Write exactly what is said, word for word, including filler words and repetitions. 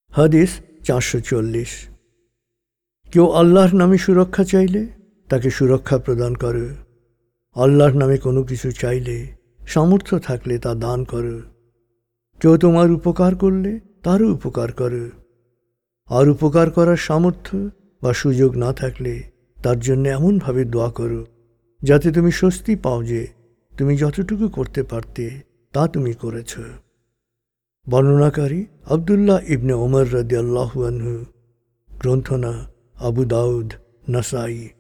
হাদিস চারশো চল্লিশ। কেউ আল্লাহর নামে সুরক্ষা চাইলে তাকে সুরক্ষা প্রদান করো। আল্লাহর নামে কোনো কিছু চাইলে সামর্থ্য থাকলে তা দান করো। কেউ তোমার উপকার করলে তারও উপকার করো। আর উপকার করার সামর্থ্য বা সুযোগ না থাকলে তার জন্য এমনভাবে দোয়া করো যাতে তুমি স্বস্তি পাও যে তুমি যতটুকু করতে পারতে তা তুমি করেছ। বর্ণনাকারী আবদুল্লাহ ইবনে ওমর রাদিয়াল্লাহু আনহু। গ্রন্থনা আবু দাউদ, নাসাই।